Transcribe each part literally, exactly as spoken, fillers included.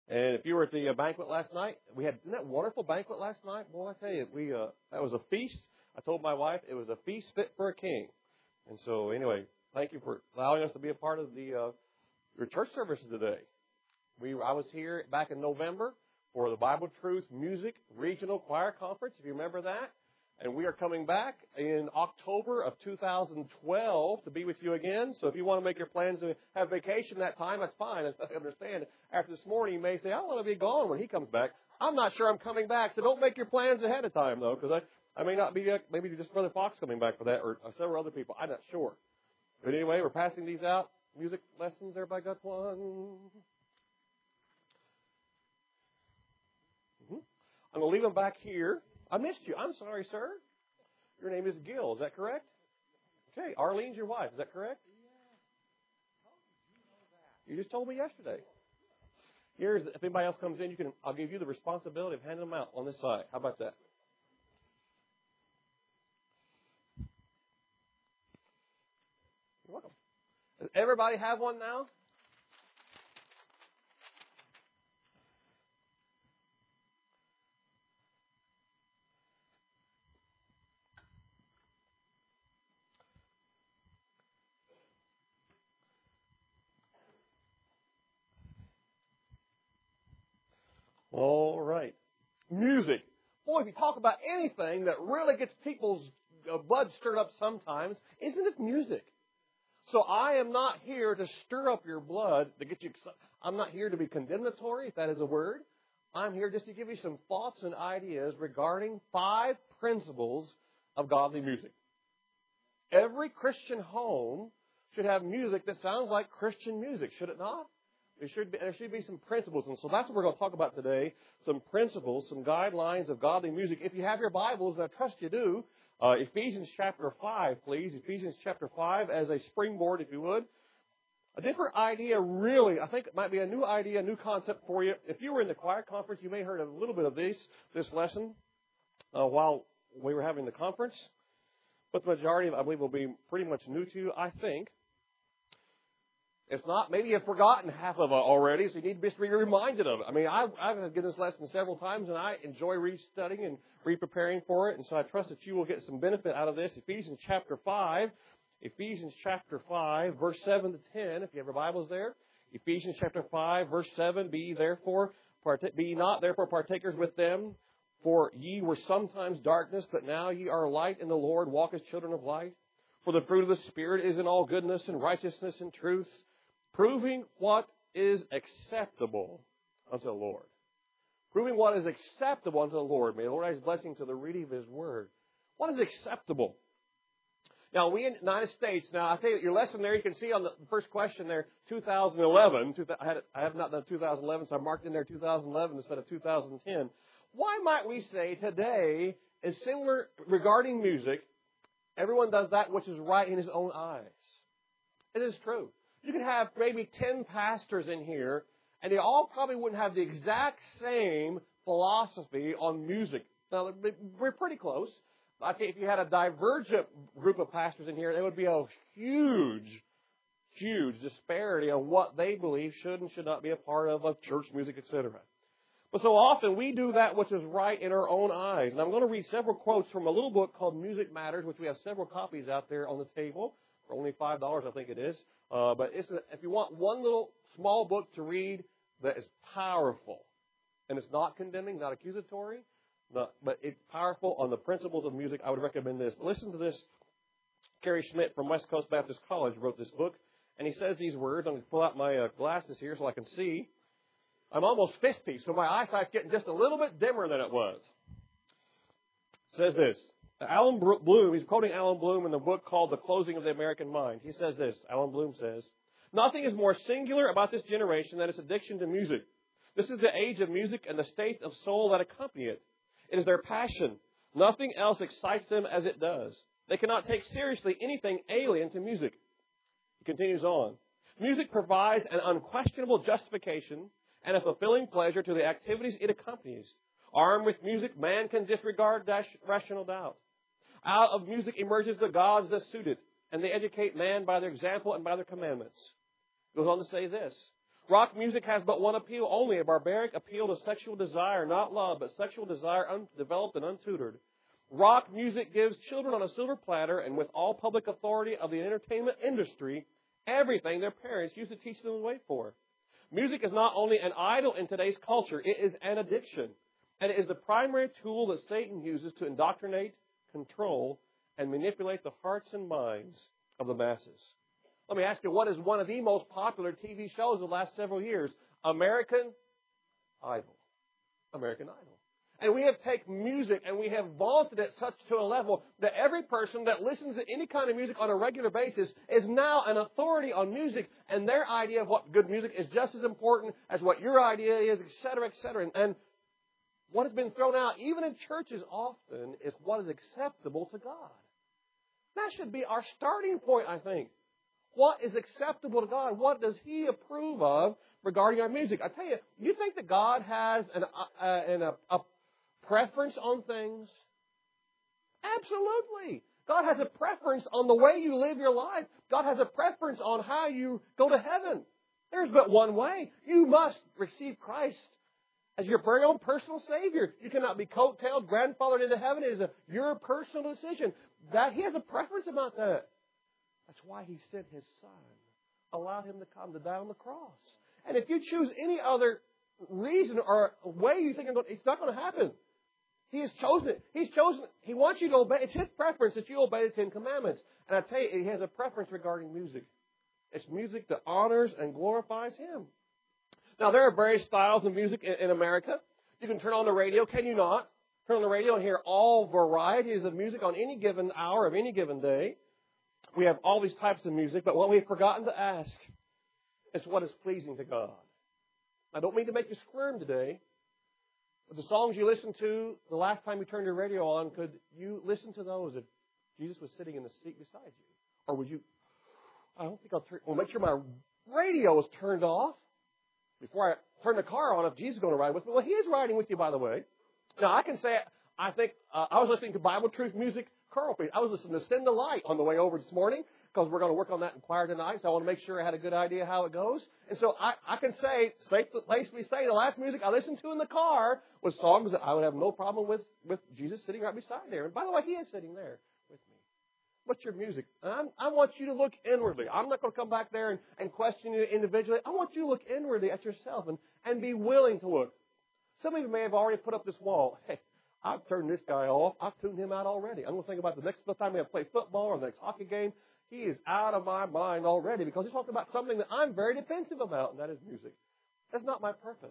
And if you were at the uh, banquet last night, we had, isn't that a wonderful banquet last night? Boy, I tell you, we, uh, that was a feast. I told my wife it was a feast fit for a king. And so anyway, thank you for allowing us to be a part of the, uh, your church services today. We, I was here back in November for the Bible Truth Music Regional Choir Conference, if you remember that. And we are coming back in October of two thousand twelve to be with you again. So if you want to make your plans to have vacation that time, that's fine. I understand. After this morning, you may say, I want to be gone when he comes back. I'm not sure I'm coming back, so don't make your plans ahead of time, though, because I, I may not be, uh, maybe just Brother Fox coming back for that, or uh, several other people. I'm not sure. But anyway, we're passing these out. Music lessons, everybody got one? Mm-hmm. I'm going to leave them back here. I missed you. I'm sorry, sir. Your name is Gil. Is that correct? Okay. Arlene's your wife. Is that correct? You just told me yesterday. Here's, if anybody else comes in, you can. I'll give you the responsibility of handing them out on this side. How about that? You're welcome. Does everybody have one now? All right. Music. Boy, if you talk about anything that really gets people's blood stirred up sometimes, isn't it music? So I am not here to stir up your blood, to get you excited. I'm not here to be condemnatory, if that is a word. I'm here just to give you some thoughts and ideas regarding five principles of godly music. Every Christian home should have music that sounds like Christian music, should it not? There should be, there should be some principles. And so that's what we're going to talk about today, some principles, some guidelines of godly music. If you have your Bibles, and I trust you do, uh, Ephesians chapter five, please. Ephesians chapter five as a springboard, if you would. A different idea, really. I think it might be a new idea, a new concept for you. If you were in the choir conference, you may have heard a little bit of this, this lesson uh, while we were having the conference. But the majority of it, I believe, will be pretty much new to you, I think. If not, maybe you've forgotten half of it already, so you need to be reminded of it. I mean, I've, I've given this lesson several times, and I enjoy re-studying and re-preparing for it, and so I trust that you will get some benefit out of this. Ephesians chapter five, Ephesians chapter five, verse seven to ten, if you have your Bibles there. Ephesians chapter five, verse seven, be therefore, part- be not therefore partakers with them, for ye were sometimes darkness, but now ye are light in the Lord, walk as children of light. For the fruit of the Spirit is in all goodness and righteousness and truth, proving what is acceptable unto the Lord. Proving what is acceptable unto the Lord. May the Lord add His blessing to the reading of His Word. What is acceptable? Now, we in the United States, now I tell you, your lesson there, you can see on the first question there, two thousand eleven. I, had, I have not done two thousand eleven, so I marked in there two thousand eleven instead of two thousand ten. Why might we say today is similar regarding music? Everyone does that which is right in his own eyes. It is true. You could have maybe ten pastors in here, and they all probably wouldn't have the exact same philosophy on music. Now, we're pretty close. I think if you had a divergent group of pastors in here, there would be a huge, huge disparity on what they believe should and should not be a part of, of church music, et cetera. But so often we do that which is right in our own eyes. And I'm going to read several quotes from a little book called Music Matters, which we have several copies out there on the table for only five dollars, I think it is. Uh, but it's a, if you want one little small book to read that is powerful, and it's not condemning, not accusatory, not, but it's powerful on the principles of music, I would recommend this. But listen to this. Kerry Schmidt from West Coast Baptist College wrote this book, and he says these words. I'm going to pull out my uh, glasses here so I can see. I'm almost fifty, so my eyesight's getting just a little bit dimmer than it was. It says this. Alan Bloom, he's quoting Alan Bloom in the book called The Closing of the American Mind. He says this, Alan Bloom says, nothing is more singular about this generation than its addiction to music. This is the age of music and the states of soul that accompany it. It is their passion. Nothing else excites them as it does. They cannot take seriously anything alien to music. He continues on. Music provides an unquestionable justification and a fulfilling pleasure to the activities it accompanies. Armed with music, man can disregard rational doubt. Out of music emerges the gods that suit it, and they educate man by their example and by their commandments. It goes on to say this. Rock music has but one appeal only, a barbaric appeal to sexual desire, not love, but sexual desire undeveloped and untutored. Rock music gives children on a silver platter, and with all public authority of the entertainment industry, everything their parents used to teach them to wait for. Music is not only an idol in today's culture, it is an addiction. And it is the primary tool that Satan uses to indoctrinate, control, and manipulate the hearts and minds of the masses. Let me ask you, what is one of the most popular T V shows of the last several years? American Idol. American Idol. And we have taken music and we have vaunted it such to a level that every person that listens to any kind of music on a regular basis is now an authority on music, and their idea of what good music is just as important as what your idea is, et cetera, et cetera. And, and what has been thrown out, even in churches often, is what is acceptable to God. That should be our starting point, I think. What is acceptable to God? What does He approve of regarding our music? I tell you, you think that God has an, uh, an, a, a preference on things? Absolutely. God has a preference on the way you live your life. God has a preference on how you go to heaven. There's but one way. You must receive Christ as your very own personal Savior. You cannot be coattailed, grandfathered into heaven. It is a, your personal decision. That He has a preference about that. That's why He sent His Son, allowed Him to come to die on the cross. And if you choose any other reason or way you think it's not going to happen. He has chosen it. He's chosen it. He wants you to obey. It's His preference that you obey the Ten Commandments. And I tell you, He has a preference regarding music. It's music that honors and glorifies Him. Now, there are various styles of music in, in America. You can turn on the radio, can you not? Turn on the radio and hear all varieties of music on any given hour of any given day. We have all these types of music, but what we've forgotten to ask is what is pleasing to God. I don't mean to make you squirm today, but the songs you listen to the last time you turned your radio on, could you listen to those if Jesus was sitting in the seat beside you? Or would you, I don't think I'll turn, well, make sure my radio is turned off before I turn the car on if Jesus is going to ride with me. Well, He is riding with you, by the way. Now, I can say, I think, uh, I was listening to Bible Truth Music. Carl, I was listening to Send the Light on the way over this morning because we're going to work on that in choir tonight, so I want to make sure I had a good idea how it goes. And so I, I can say, safely say, the last music I listened to in the car was songs that I would have no problem with, with Jesus sitting right beside there. And by the way, He is sitting there with me. What's your music? I'm, I want you to look inwardly. I'm not going to come back there and, and question you individually. I want you to look inwardly at yourself and, and be willing to look. Some of you may have already put up this wall. Hey, I've turned this guy off. I've tuned him out already. I'm going to think about the next time we have to play football or the next hockey game. He is out of my mind already because he's talking about something that I'm very defensive about, and that is music. That's not my purpose.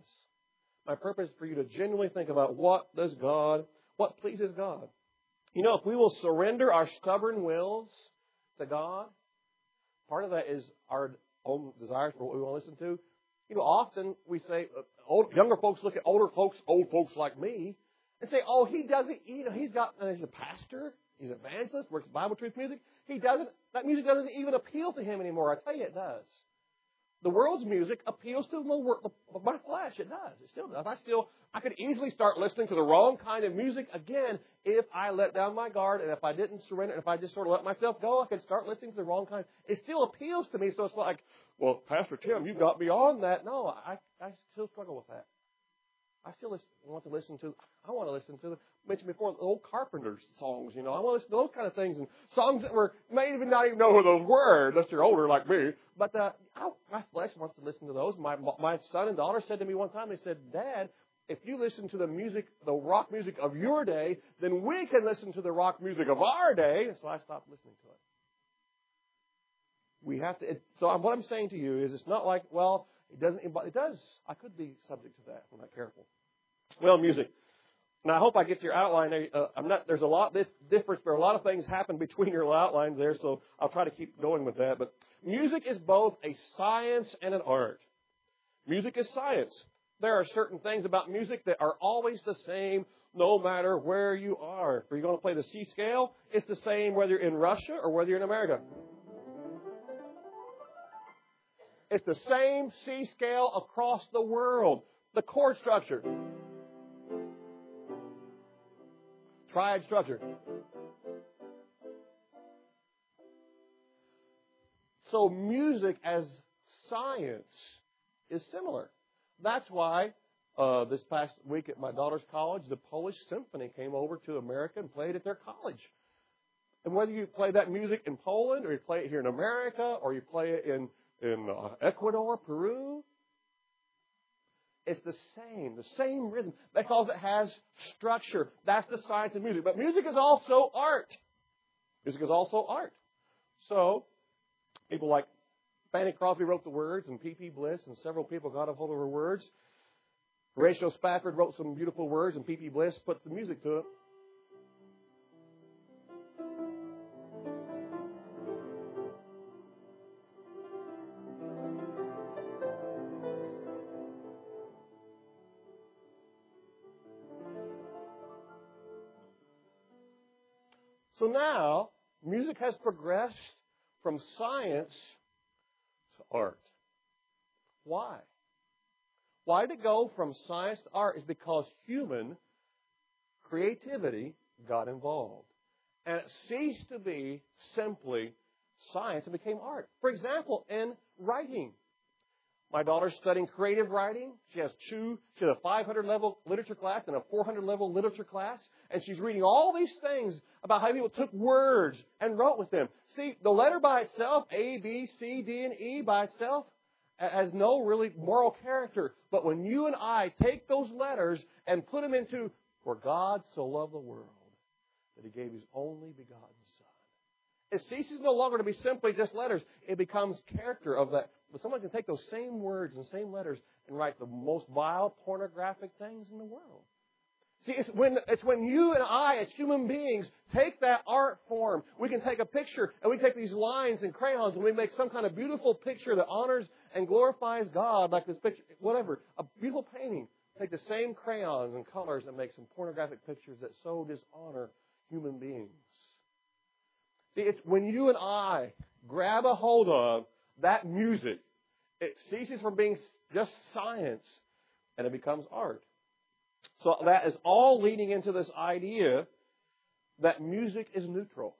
My purpose is for you to genuinely think about what does God, what pleases God. You know, if we will surrender our stubborn wills to God, part of that is our own desires for what we want to listen to. You know, often we say, uh, old, younger folks look at older folks, old folks like me, and say, oh, he doesn't, you know, he's got, uh, he's a pastor, he's an evangelist, works Bible Truth Music. He doesn't, that music doesn't even appeal to him anymore. I tell you it does. The world's music appeals to my, my flesh. It does. It still does. I still, I could easily start listening to the wrong kind of music again if I let down my guard and if I didn't surrender, and if I just sort of let myself go, I could start listening to the wrong kind. It still appeals to me, so it's like, well, Pastor Tim, you got beyond that. No, I, I still struggle with that. I still listen, want to listen to, I want to listen to, I mentioned before, the old Carpenters songs, you know. I want to listen to those kind of things and songs that were, you may even not even know who those were, unless you're older like me. But uh, I, my flesh wants to listen to those. My, my son and daughter said to me one time, they said, Dad, if you listen to the music, the rock music of your day, then we can listen to the rock music of our day. And so I stopped listening to it. We have to, it, so what I'm saying to you is it's not like, well, it doesn't, it does, I could be subject to that if I'm not careful. Well, music. Now, I hope I get to your outline. Uh, I'm not, there's a lot this difference, but a lot of things happen between your outlines there, so I'll try to keep going with that. But music is both a science and an art. Music is science. There are certain things about music that are always the same no matter where you are. If you're going to play the C scale, it's the same whether you're in Russia or whether you're in America. It's the same C scale across the world. The chord structure. Triad structure. So music as science is similar. That's why uh, this past week at my daughter's college, the Polish Symphony came over to America and played at their college. And whether you play that music in Poland or you play it here in America or you play it in, in uh, Ecuador, Peru, it's the same, the same rhythm, because it has structure. That's the science of music. But music is also art. Music is also art. So, people like Fanny Crosby wrote the words, and P P Bliss, and several people got a hold of her words. Horatio Spafford wrote some beautiful words, and P P Bliss put the music to it. So now, music has progressed from science to art. Why? Why did it go from science to art? Is because human creativity got involved. And it ceased to be simply science and became art. For example, in writing. My daughter's studying creative writing. She has two, she has a five hundred level literature class and a four hundred level literature class. And she's reading all these things about how people took words and wrote with them. See, the letter by itself, A, B, C, D, and E by itself, has no really moral character. But when you and I take those letters and put them into, for God so loved the world that He gave His only begotten Son. It ceases no longer to be simply just letters. It becomes character of that. But someone can take those same words and same letters and write the most vile, pornographic things in the world. See, it's when, it's when you and I, as human beings, take that art form. We can take a picture, and we take these lines and crayons, and we make some kind of beautiful picture that honors and glorifies God, like this picture, whatever, a beautiful painting. Take the same crayons and colors and make some pornographic pictures that so dishonor human beings. See, it's when you and I grab a hold of that music, it ceases from being just science, and it becomes art. So that is all leading into this idea that music is neutral.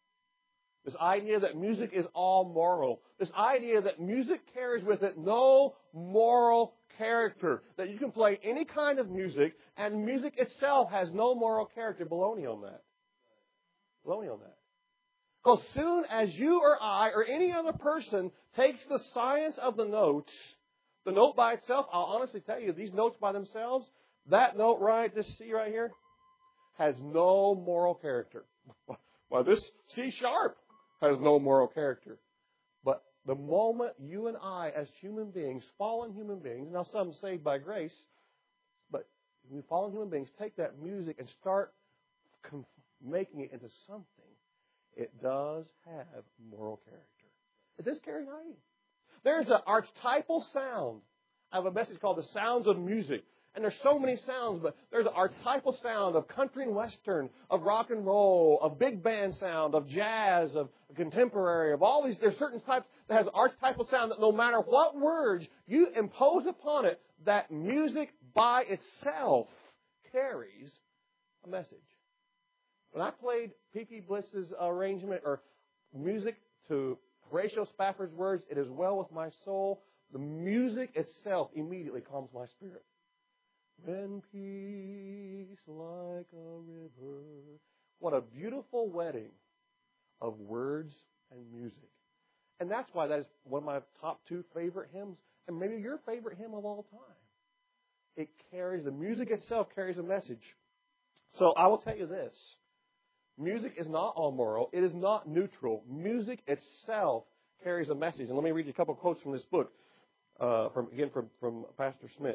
This idea that music is all moral. This idea that music carries with it no moral character. That you can play any kind of music, and music itself has no moral character. Baloney on that. Baloney on that. Because soon as you or I or any other person takes the science of the notes, the note by itself, I'll honestly tell you, these notes by themselves, that note right, this C right here, has no moral character. Well, this C sharp has no moral character. But the moment you and I, as human beings, fallen human beings, now some saved by grace, but we fallen human beings take that music and start making it into something, it does have moral character. It does carry writing. There's an archetypal sound. I have a message called The Sounds of Music. And there's so many sounds, but there's an archetypal sound of country and western, of rock and roll, of big band sound, of jazz, of contemporary, of all these. There's certain types that has archetypal sound that no matter what words you impose upon it, that music by itself carries a message. When I played P P Bliss's arrangement or music to Horatio Spafford's words, "It is well with my soul," the music itself immediately calms my spirit. When peace like a river. What a beautiful wedding of words and music. And that's why that is one of my top two favorite hymns, and maybe your favorite hymn of all time. It carries, the music itself carries a message. So I will tell you this. Music is not all moral. It is not neutral. Music itself carries a message. And let me read you a couple of quotes from this book, uh, from again from, from Pastor Smith.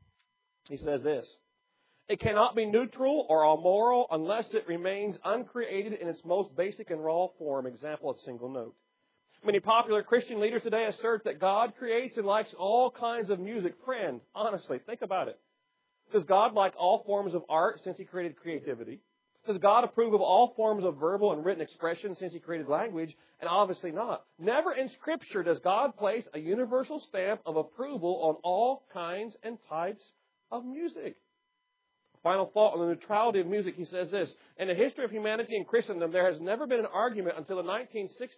He says this: "It cannot be neutral or amoral unless it remains uncreated in its most basic and raw form." Example, a single note. Many popular Christian leaders today assert that God creates and likes all kinds of music. Friend, honestly, think about it. Does God like all forms of art since He created creativity? Does God approve of all forms of verbal and written expression since He created language? And obviously not. Never in Scripture does God place a universal stamp of approval on all kinds and types of music. Final thought on the neutrality of music. He says this: "In the history of humanity and Christendom, there has never been an argument until the nineteen sixties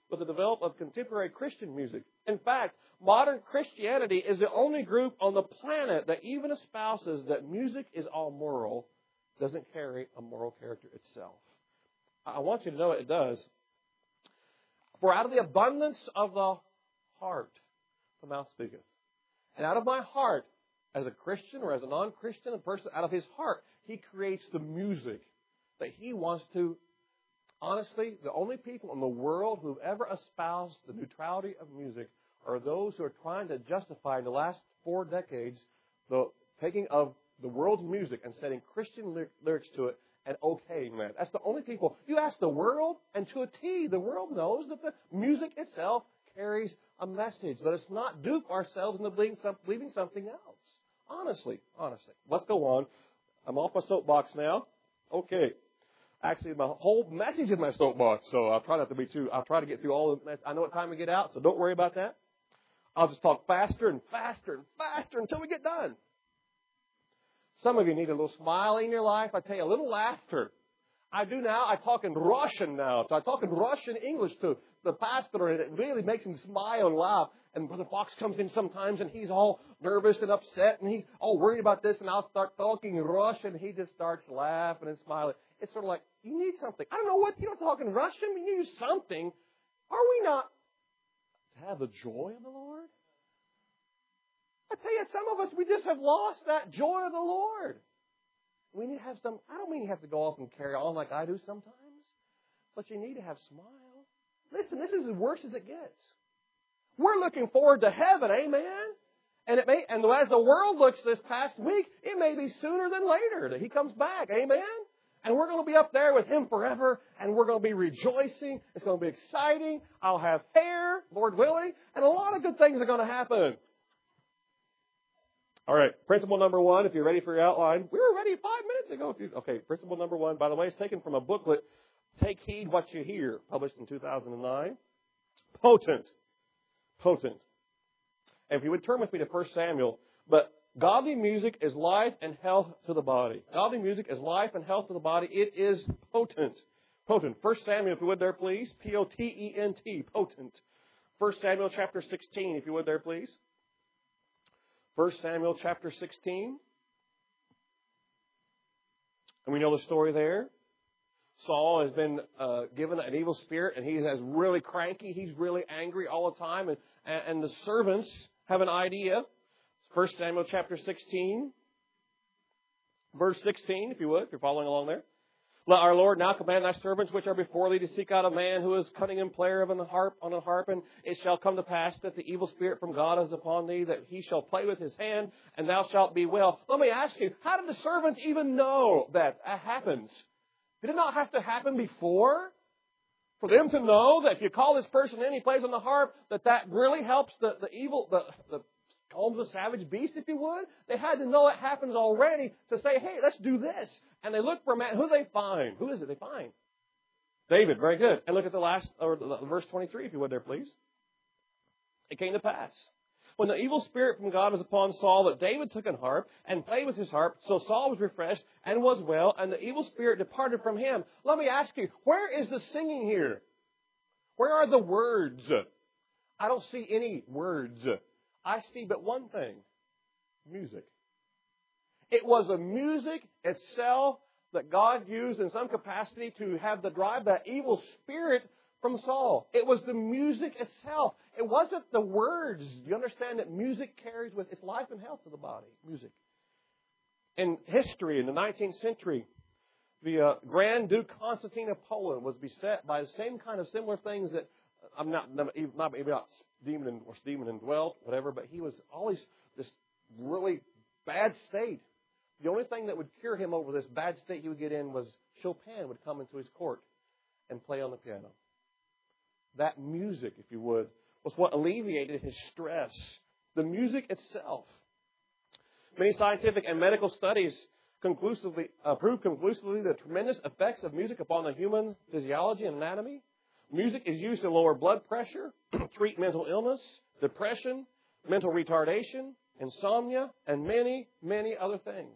with the development of contemporary Christian music. In fact, modern Christianity is the only group on the planet that even espouses that music is all moral, doesn't carry a moral character itself. I want you to know it does. For out of the abundance of the heart, the mouth speaketh. And out of my heart, as a Christian or as a non-Christian, a person, out of his heart, he creates the music that he wants to. Honestly, the only people in the world who have ever espoused the neutrality of music are those who are trying to justify in the last four decades the taking of the world's music and setting Christian lyrics to it and okaying that. That's the only people. You ask the world, and to a T, the world knows that the music itself carries a message. Let us not dupe ourselves into believing something else. Honestly, honestly. Let's go on. I'm off my soapbox now. Okay. Actually, my whole message is my soapbox, so I'll try not to be too, I'll try to get through all of it. I know what time we get out, so don't worry about that. I'll just talk faster and faster and faster until we get done. Some of you need a little smile in your life. I tell you, a little laughter. I do now. I talk in Russian now. So I talk in Russian English to the pastor, and it really makes him smile and laugh. And Brother Fox comes in sometimes, and he's all nervous and upset, and he's all worried about this, and I'll start talking Russian, and he just starts laughing and smiling. It's sort of like, you need something. I don't know what, you don't talk in Russian, but you need something. Are we not to have the joy of the Lord? I tell you, some of us, we just have lost that joy of the Lord. We need to have some, I don't mean you have to go off and carry on like I do sometimes, but you need to have smile. Listen, this is as worse as it gets. We're looking forward to heaven, amen? And it may, and as the world looks this past week, it may be sooner than later that He comes back, amen? And we're going to be up there with Him forever, and we're going to be rejoicing. It's going to be exciting. I'll have hair, Lord willing, and a lot of good things are going to happen. All right, principle number one, if you're ready for your outline. We were ready five minutes ago. Okay, principle number one, by the way, is taken from a booklet, Take Heed What You Hear, published in two thousand nine. Potent. Potent. And if you would turn with me to First Samuel, but godly music is life and health to the body. Godly music is life and health to the body. It is potent. Potent. First Samuel, if you would there, please. P O T E N T. Potent. First Samuel chapter sixteen, if you would there, please. First Samuel chapter sixteen. And we know the story there. Saul has been uh, given an evil spirit, and he is really cranky. He's really angry all the time. And, and the servants have an idea. First Samuel chapter sixteen, verse sixteen, if you would, if you're following along there. Let our Lord now command thy servants which are before thee to seek out a man who is cunning and player of an harp on a harp, and it shall come to pass that the evil spirit from God is upon thee, that he shall play with his hand, and thou shalt be well. Let me ask you, how did the servants even know that that happens? Did it not have to happen before? For them to know that if you call this person in, he plays on the harp, that that really helps the, the evil, the, the calms the savage beast, if you would. They had to know it happens already to say, hey, let's do this. And they look for a man. Who do they find? Who is it they find? David. Very good. And look at the last, or the, verse twenty-three, if you would there, please. It came to pass, when the evil spirit from God was upon Saul, that David took an harp and played with his harp. So Saul was refreshed and was well, and the evil spirit departed from him. Let me ask you, where is the singing here? Where are the words? I don't see any words. I see but one thing. Music. It was the music itself that God used in some capacity to have the drive that evil spirit from Saul. It was the music itself. It wasn't the words. You understand that music carries with its life and health to the body. Music. In history, in the nineteenth century, the uh, Grand Duke Constantine of Poland was beset by the same kind of similar things that I'm not not maybe not demon and, or demon indwelt, whatever, but he was always this really bad state. The only thing that would cure him over this bad state he would get in was Chopin would come into his court and play on the piano. That music, if you would, was what alleviated his stress. The music itself. Many scientific and medical studies conclusively uh, prove conclusively the tremendous effects of music upon the human physiology and anatomy. Music is used to lower blood pressure, treat mental illness, depression, mental retardation, insomnia, and many, many other things.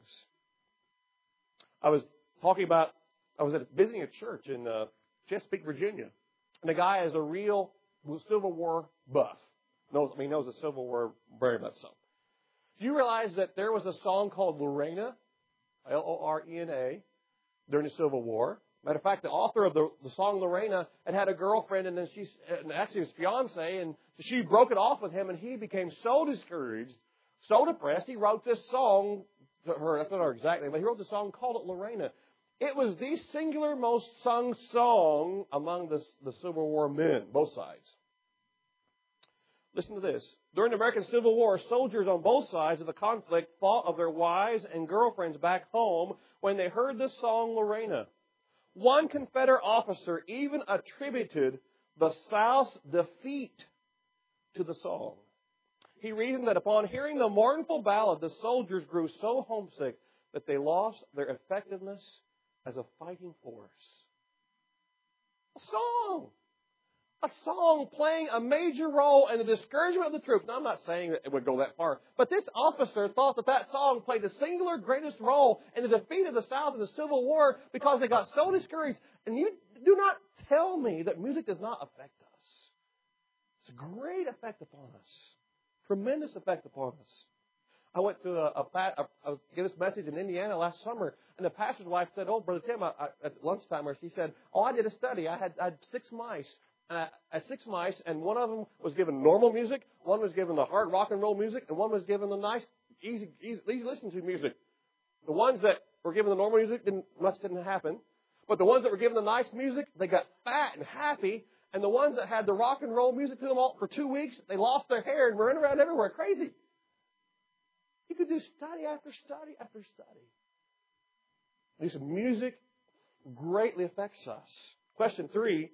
I was talking about, I was at, visiting a church in uh, Chesapeake, Virginia. And the guy is a real was a Civil War buff. Knows, I mean, knows the Civil War very much so. Do you realize that there was a song called Lorena, L O R E N A, during the Civil War? Matter of fact, the author of the, the song Lorena had had a girlfriend, and then she, and actually his fiance, and she broke it off with him, and he became so discouraged, so depressed, he wrote this song to her. That's not her exact name, but he wrote the song, called it Lorena. It was the singular most sung song among the, the Civil War men, both sides. Listen to this. During the American Civil War, soldiers on both sides of the conflict thought of their wives and girlfriends back home when they heard this song, Lorena. One Confederate officer even attributed the South's defeat to the song. He reasoned that upon hearing the mournful ballad, the soldiers grew so homesick that they lost their effectiveness as a fighting force. A song! A song playing a major role in the discouragement of the troops. Now, I'm not saying that it would go that far, but this officer thought that that song played the singular greatest role in the defeat of the South in the Civil War because they got so discouraged. And you do not tell me that music does not affect us. It's a great effect upon us. Tremendous effect upon us. I went to a, a, a, a give this message in Indiana last summer, and the pastor's wife said, "Oh, Brother Tim," I, I, at lunchtime, where she said, "Oh, I did a study. I had, I had six mice." Uh, at six mice, and one of them was given normal music, one was given the hard rock and roll music, and one was given the nice, easy, easy, easy listen to music. The ones that were given the normal music didn't much didn't happen, but the ones that were given the nice music, they got fat and happy, and the ones that had the rock and roll music to them all for two weeks, they lost their hair and were running around everywhere crazy. You could do study after study after study. This music greatly affects us. Question three.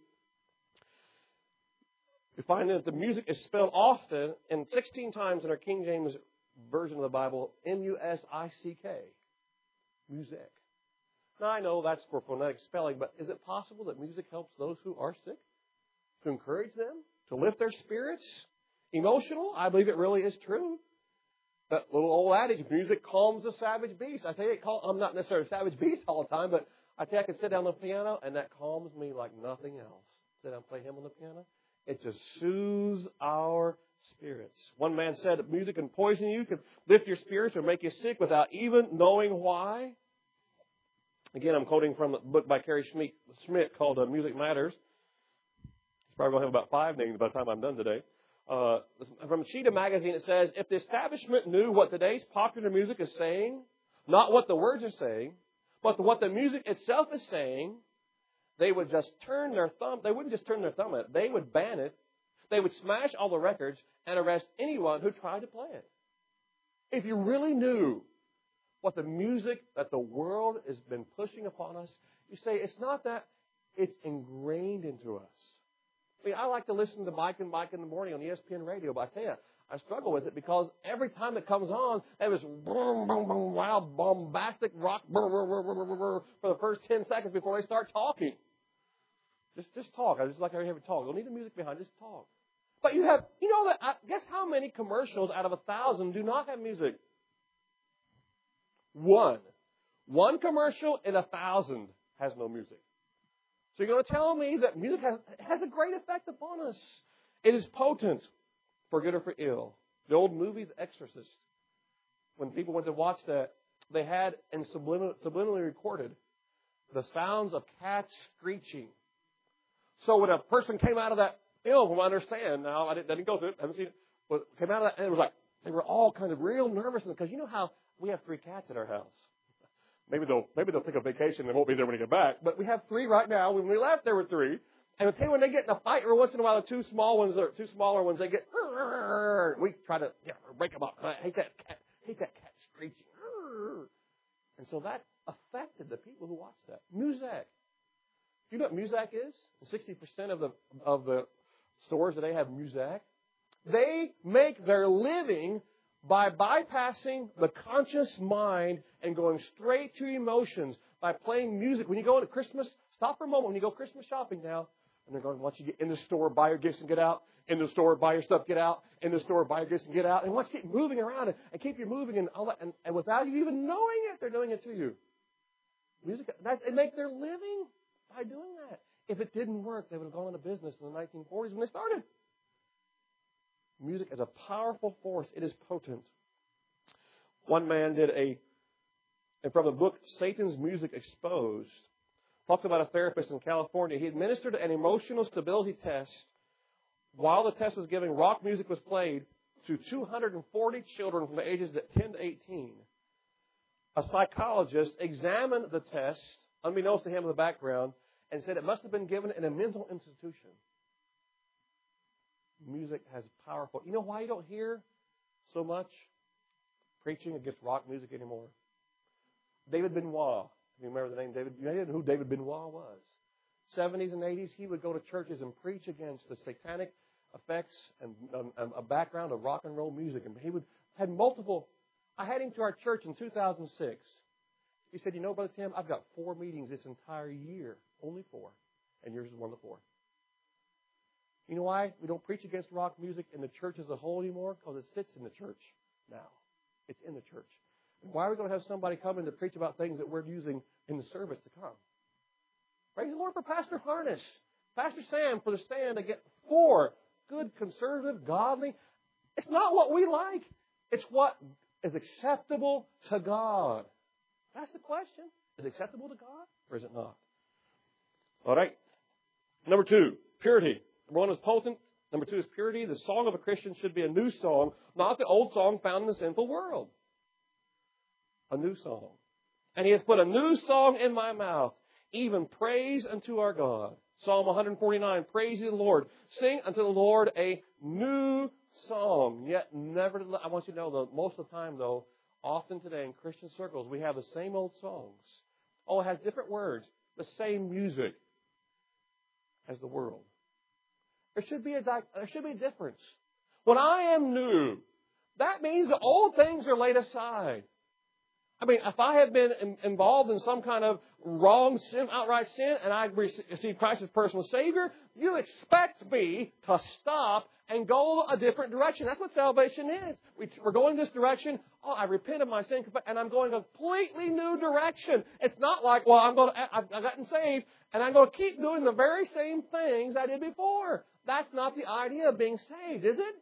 We find that the music is spelled often, and sixteen times in our King James Version of the Bible, M U S I C K. Music. Now, I know that's for phonetic spelling, but is it possible that music helps those who are sick? To encourage them? To lift their spirits? Emotional? I believe it really is true. That little old adage, music calms the savage beast. I tell you, it calm, I'm not necessarily a savage beast all the time, but I tell you, I can sit down on the piano, and that calms me like nothing else. Sit down and play him on the piano. It just soothes our spirits. One man said that music can poison you, can lift your spirits, or make you sick without even knowing why. Again, I'm quoting from a book by Carrie Schmidt called uh, Music Matters. It's probably going to have about five names by the time I'm done today. Uh, from Cheetah Magazine, it says, if the establishment knew what today's popular music is saying, not what the words are saying, but what the music itself is saying, they would just turn their thumb. They wouldn't just turn their thumb at it. They would ban it. They would smash all the records and arrest anyone who tried to play it. If you really knew what the music that the world has been pushing upon us, you say it's not that, it's ingrained into us. I mean, I like to listen to Mike and Mike in the morning on E S P N radio, but I tell you, I struggle with it because every time it comes on, it was boom, boom, boom, loud, bombastic rock brr, brr, brr, brr, brr, for the first ten seconds before they start talking. Just, just talk. I just like how you have talk. Don't need the music behind. Just talk. But you have, you know that. I guess how many commercials out of a thousand do not have music? One, one commercial in a thousand has no music. So you're going to tell me that music has has a great effect upon us. It is potent, for good or for ill. The old movie, The Exorcist. When people went to watch that, they had and subliminally, subliminally recorded the sounds of cats screeching. So when a person came out of that film, from what I understand, now I didn't, I didn't go through it, I haven't seen it, but came out of that, and it was like, they were all kind of real nervous, because you know how we have three cats at our house. Maybe they'll, maybe they'll take a vacation and won't be there when they get back, but we have three right now. When we left, there were three. And I tell you, when they get in a fight, every once in a while, the two small ones, or two smaller ones, they get, we try to yeah, break them up. I hate that cat, hate that cat screeching. And so that affected the people who watched that. Muzak. Do you know what Muzak is? sixty percent of the of the stores today have Muzak. They make their living by bypassing the conscious mind and going straight to emotions by playing music. When you go into Christmas, stop for a moment. When you go Christmas shopping now, and they're going, once you get in the store, buy your gifts and get out. In the store, buy your stuff, get out. In the store, buy your gifts and get out. And once you keep moving around and, and keep you moving and all that, and, and without you even knowing it, they're doing it to you. Music, that, they make their living by doing that. If it didn't work, they would have gone into business in the nineteen forties when they started. Music is a powerful force. It is potent. One man did a, and from the book Satan's Music Exposed, talked about a therapist in California. He administered an emotional stability test. While the test was given, rock music was played to two hundred forty children from the ages of ten to eighteen. A psychologist examined the test, unbeknownst to him in the background, and said it must have been given in a mental institution. Music has powerful. You know why you don't hear so much preaching against rock music anymore? David Benoit. If you remember the name David, you know who David Benoit was. seventies and eighties, he would go to churches and preach against the satanic effects and um, a background of rock and roll music. And he would had multiple. I had him to our church in two thousand six. He said, "You know, Brother Tim, I've got four meetings this entire year, only four, and yours is one of the four." You know why we don't preach against rock music in the church as a whole anymore? Because it sits in the church now. It's in the church. And why are we going to have somebody come in to preach about things that we're using in the service to come? Praise the Lord for Pastor Harness, Pastor Sam for the stand against for good, conservative, godly. It's not what we like. It's what is acceptable to God. That's the question. Is it acceptable to God or is it not? All right. Number two, purity. Number one is potent. Number two is purity. The song of a Christian should be a new song, not the old song found in the sinful world. A new song. And He has put a new song in my mouth, even praise unto our God. Psalm one forty-nine, praise the Lord. Sing unto the Lord a new song. Yet never, I want you to know, though, most of the time, though, often today in Christian circles, we have the same old songs. Oh, it has different words, the same music as the world. There should be a there should be a difference. When I am new, that means the old things are laid aside. I mean, if I have been in, involved in some kind of wrong sin, outright sin, and I receive Christ as personal Savior, you expect me to stop and go a different direction. That's what salvation is. We, we're going this direction. Oh, I repent of my sin, and I'm going a completely new direction. It's not like, well, I'm going to, I've, I've gotten saved, and I'm going to keep doing the very same things I did before. That's not the idea of being saved, is it?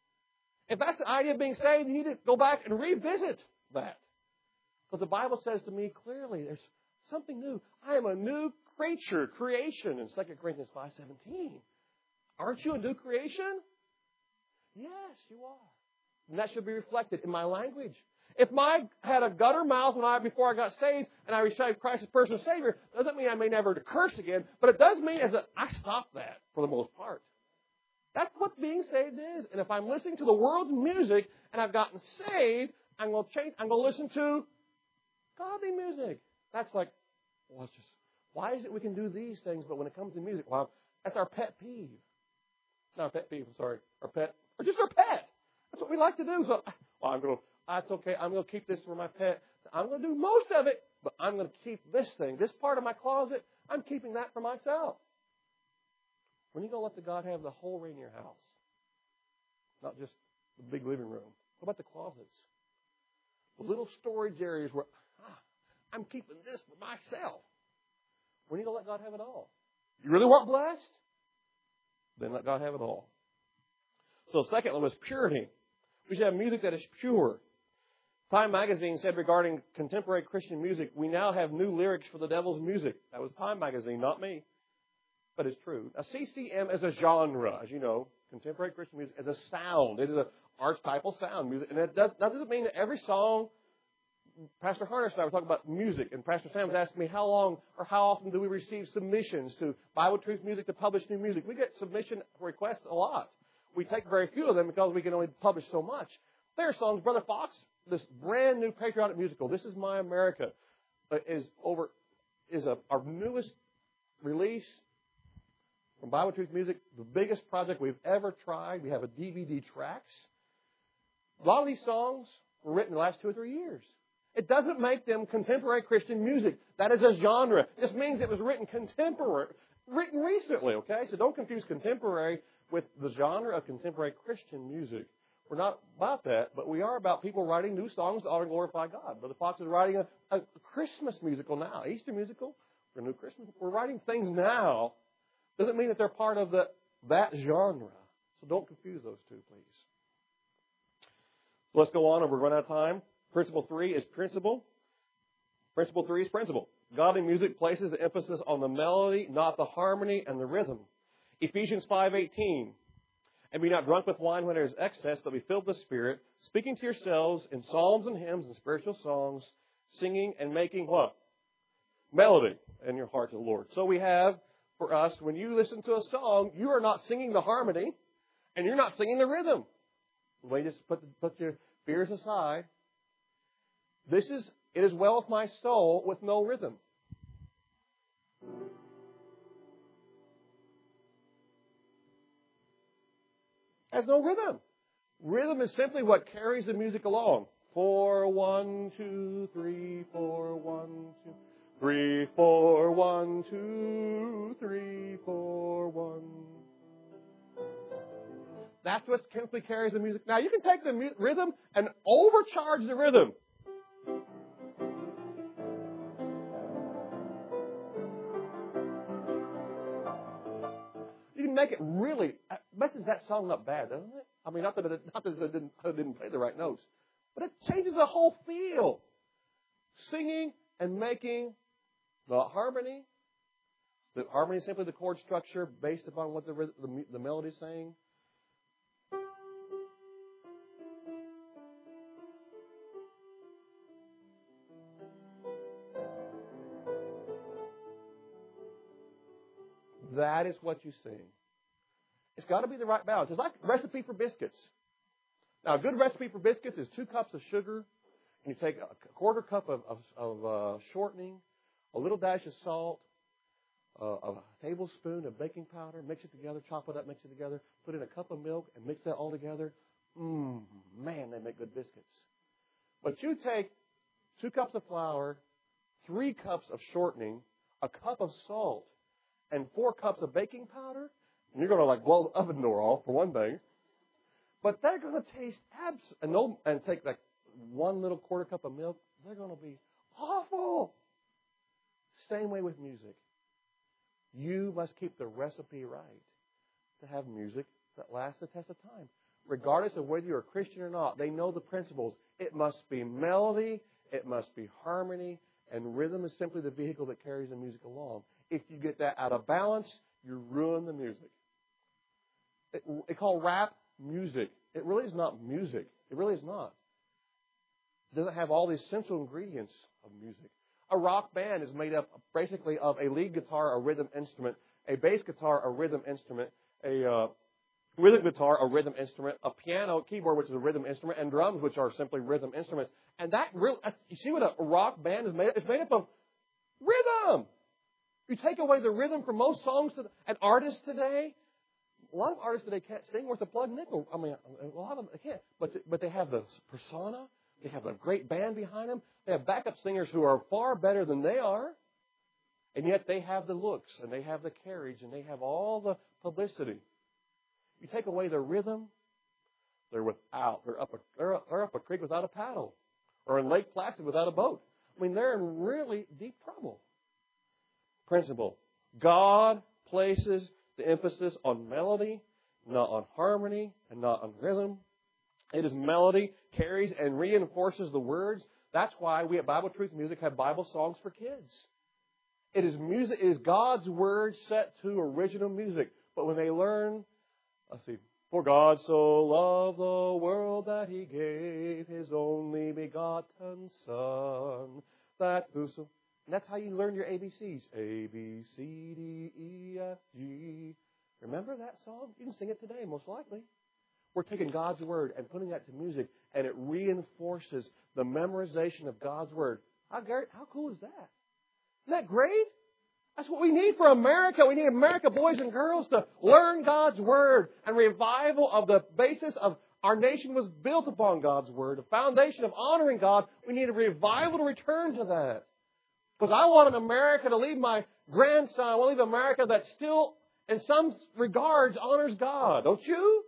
If that's the idea of being saved, you need to go back and revisit that. Because the Bible says to me clearly, there's something new. I am a new creature, creation in Second Corinthians five seventeen. Aren't you a new creation? Yes, you are. And that should be reflected in my language. If I had a gutter mouth when I before I got saved and I received Christ as personal Savior, doesn't mean I may never curse again, but it does mean as that I stopped that for the most part. That's what being saved is. And if I'm listening to the world's music and I've gotten saved, I'm going to change. I'm going to listen to godly music. That's like, well, it's just, why is it we can do these things, but when it comes to music, well, that's our pet peeve. Not our pet peeve, I'm sorry. Our pet, or just our pet. That's what we like to do. So, well, I'm going to, that's okay. I'm going to keep this for my pet. I'm going to do most of it, but I'm going to keep this thing, this part of my closet, I'm keeping that for myself. When are you going to let the God have the whole reign in your house? Not just the big living room. What about the closets? The little storage areas where, ah, I'm keeping this for myself. When are you going to let God have it all? You really want blessed? Then let God have it all. So the second one was purity. We should have music that is pure. Time magazine said regarding contemporary Christian music, we now have new lyrics for the devil's music. That was Time magazine, not me. But it's true. Now, C C M is a genre, as you know. Contemporary Christian music is a sound. It is an archetypal sound music. And that does, doesn't mean that every song, Pastor Harness and I were talking about music, and Pastor Sam was asking me how long or how often do we receive submissions to Bible Truth Music to publish new music. We get submission requests a lot. We take very few of them because we can only publish so much. There are songs, Brother Fox, this brand new patriotic musical, This Is My America, is over is a, our newest release from Bible Truth Music, the biggest project we've ever tried. We have a D V D tracks. A lot of these songs were written in the last two or three years. It doesn't make them contemporary Christian music. That is a genre. This means it was written contemporary, written recently, okay? So don't confuse contemporary with the genre of contemporary Christian music. We're not about that, but we are about people writing new songs to honor and glorify God. Brother Fox is writing a, a Christmas musical now, Easter musical, for new Christmas. We're writing things now. Doesn't mean that they're part of the that genre. So don't confuse those two, please. So let's go on, and we're running out of time. Principle three is principle. Principle three is principle. Godly music places the emphasis on the melody, not the harmony and the rhythm. Ephesians five eighteen. And be not drunk with wine when there is excess, but be filled with the Spirit, speaking to yourselves in psalms and hymns and spiritual songs, singing and making what? Melody in your heart to the Lord. So we have, for us, when you listen to a song, you are not singing the harmony, and you're not singing the rhythm. Well, you just put, the, put your fears aside. This is, it is well with my soul with no rhythm. Has no rhythm. Rhythm is simply what carries the music along. Four, one, two, three, four, one, two, three, four, one, two, three, four, one. That's what simply carries the music. Now, you can take the mu- rhythm and overcharge the rhythm. You can make it really, it messes that song up bad, doesn't it? I mean, not that it, not that it didn't, it didn't play the right notes, but it changes the whole feel. Singing and making the harmony. The harmony is simply the chord structure based upon what the, the, the melody is saying. That is what you sing. It's got to be the right balance. It's like a recipe for biscuits. Now, a good recipe for biscuits is two cups of sugar, and you take a quarter cup of, of, of uh, shortening, a little dash of salt, uh, a tablespoon of baking powder, mix it together, chop it up, mix it together, put in a cup of milk, and mix that all together. Mmm, man, they make good biscuits. But you take two cups of flour, three cups of shortening, a cup of salt, and four cups of baking powder, and you're going to like blow the oven door off for one thing. But they're going to taste abs and no and take like one little quarter cup of milk. They're going to be awful. Same way with music. You must keep the recipe right to have music that lasts the test of time, regardless of whether you're a Christian or not. They know the principles. It must be melody. It must be harmony. And rhythm is simply the vehicle that carries the music along. If you get that out of balance, you ruin the music. It, they call rap music. It really is not music. It really is not. It doesn't have all the essential ingredients of music. A rock band is made up basically of a lead guitar, a rhythm instrument, a bass guitar, a rhythm instrument, a uh, rhythm guitar, a rhythm instrument, a piano, keyboard, which is a rhythm instrument, and drums, which are simply rhythm instruments. And that really, you see what a rock band is made of? It's made up of rhythm. You take away the rhythm from most songs and artists today. A lot of artists today can't sing worth a plug nickel. I mean, a lot of them they can't. But but they have the persona. They have a great band behind them. They have backup singers who are far better than they are. And yet they have the looks and they have the carriage and they have all the publicity. You take away the rhythm, they're without. They're up a, they're up, they're up a creek without a paddle, or in Lake Placid without a boat. I mean, they're in really deep trouble. Principle. God places the emphasis on melody, not on harmony, and not on rhythm. It is melody, carries and reinforces the words. That's why we at Bible Truth Music have Bible songs for kids. It is music. It is God's word set to original music. But when they learn, let's see, for God so loved the world that He gave His only begotten Son, that whoso. And that's how you learn your A B Cs. A, B, C, D, E, F, G. Remember that song? You can sing it today, most likely. We're taking God's Word and putting that to music, and it reinforces the memorization of God's Word. How, how cool is that? Isn't that great? That's what we need for America. We need America, boys and girls, to learn God's Word, and revival of the basis of our nation was built upon God's Word, a foundation of honoring God. We need a revival to return to that. Because I want an America to leave my grandson. I want to leave America that still, in some regards, honors God. Don't you?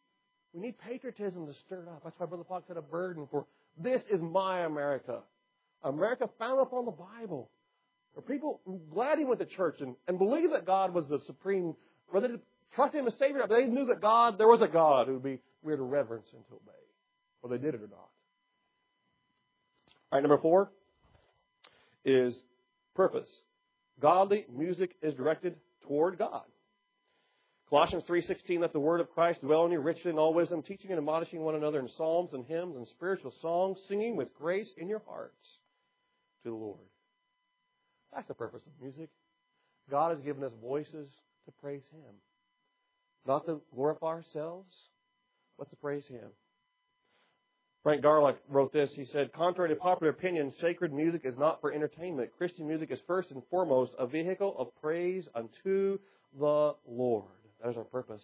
We need patriotism to stir it up. That's why Brother Fox had a burden for, this is my America. America founded upon the Bible. Where people glad he went to church and, and believed that God was the supreme, whether trusted Him as Savior. But they knew that God, there was a God who would be weird to reverence and to obey. Whether they did it or not. All right, number four is purpose. Godly music is directed toward God. Colossians three sixteen, let the word of Christ dwell in you richly in all wisdom, teaching and admonishing one another in psalms and hymns and spiritual songs, singing with grace in your hearts to the Lord. That's the purpose of music. God has given us voices to praise Him. Not to glorify ourselves, but to praise Him. Frank Garlock wrote this. He said, contrary to popular opinion, sacred music is not for entertainment. Christian music is first and foremost a vehicle of praise unto the Lord. That is our purpose.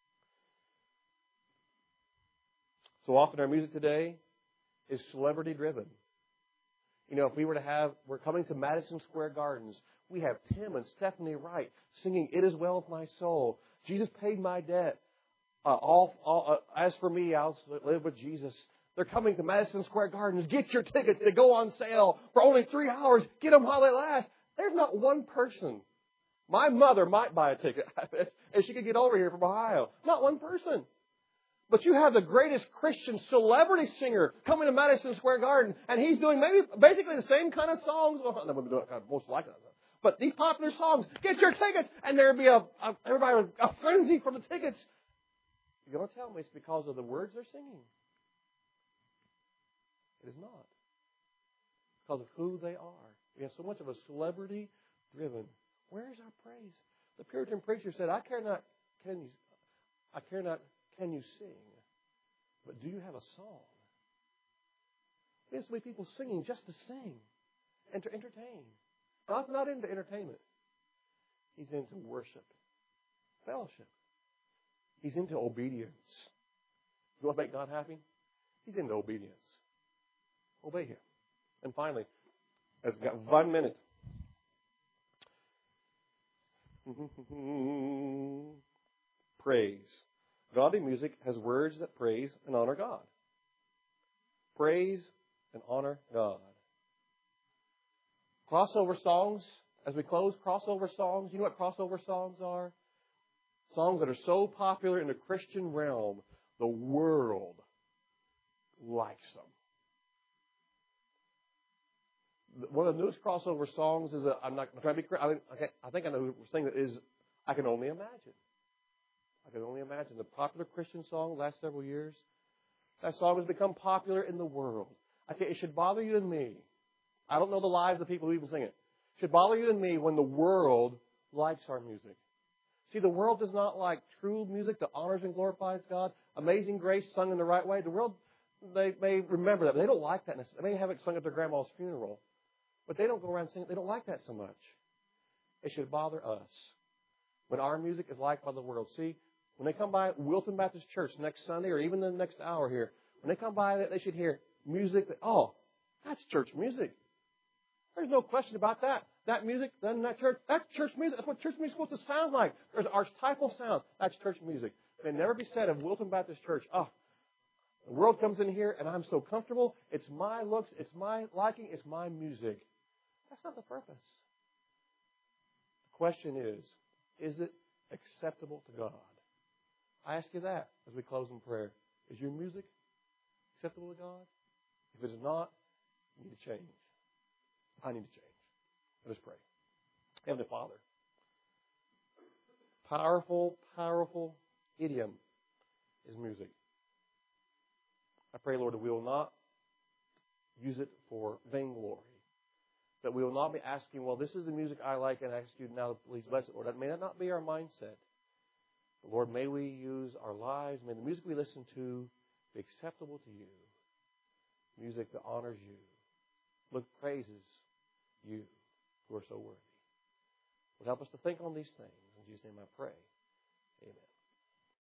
So often our music today is celebrity driven. You know, if we were to have, we're coming to Madison Square Gardens. We have Tim and Stephanie Wright singing It Is Well With My Soul. Jesus paid my debt. Uh, all, all, uh, as for me, I'll live with Jesus. They're coming to Madison Square Gardens. Get your tickets. They go on sale for only three hours. Get them while they last. There's not one person. My mother might buy a ticket if she could get over here from Ohio. Not one person. But you have the greatest Christian celebrity singer coming to Madison Square Garden, and he's doing maybe basically the same kind of songs. Well, I'm going to do it most likely. But these popular songs, get your tickets, and there'd be a, a everybody would, a frenzy for the tickets. You're going to tell me it's because of the words they're singing. It is not. Because of who they are. We have so much of a celebrity driven. Where is our praise? The Puritan preacher said, I care not can you I care not can you sing, but do you have a song? We have so many people singing just to sing and to entertain. God's not into entertainment. He's into worship, fellowship. He's into obedience. You want to make God happy? He's into obedience. Obey Him. And finally, as we've got one minute. Praise. Godly music has words that praise and honor God. Praise and honor God. Crossover songs, as we close, crossover songs. You know what crossover songs are? Songs that are so popular in the Christian realm, the world likes them. One of the newest crossover songs is, a, I'm not I'm trying to be, I, mean, I think I know who we're saying that is, I Can Only Imagine. I Can Only Imagine. The popular Christian song the last several years. That song has become popular in the world. I tell you, it should bother you and me. I don't know the lives of the people who even sing it. It should bother you and me when the world likes our music. See, the world does not like true music that honors and glorifies God. Amazing Grace sung in the right way. The world, they may remember that, but they don't like that. They may have it sung at their grandma's funeral. But they don't go around singing. They don't like that so much. It should bother us when our music is liked by the world. See, when they come by Wilton Baptist Church next Sunday or even the next hour here, when they come by, they should hear music that, oh, that's church music. There's no question about that. That music done in that church, that's church music. That's what church music is supposed to sound like. There's archetypal sound. That's church music. It may never be said of Wilton Baptist Church, oh, the world comes in here and I'm so comfortable. It's my looks. It's my liking. It's my music. That's not the purpose. The question is, is it acceptable to God? I ask you that as we close in prayer. Is your music acceptable to God? If it is not, you need to change. I need to change. Let us pray. Heavenly Father, powerful, powerful idiom is music. I pray, Lord, that we will not use it for vainglory. That we will not be asking, well, this is the music I like, and I ask you now to please bless it, Lord. That may not be our mindset. But Lord, may we use our lives, may the music we listen to be acceptable to you. Music that honors you. Look, praises you who are so worthy. Lord, help us to think on these things. In Jesus' name I pray. Amen.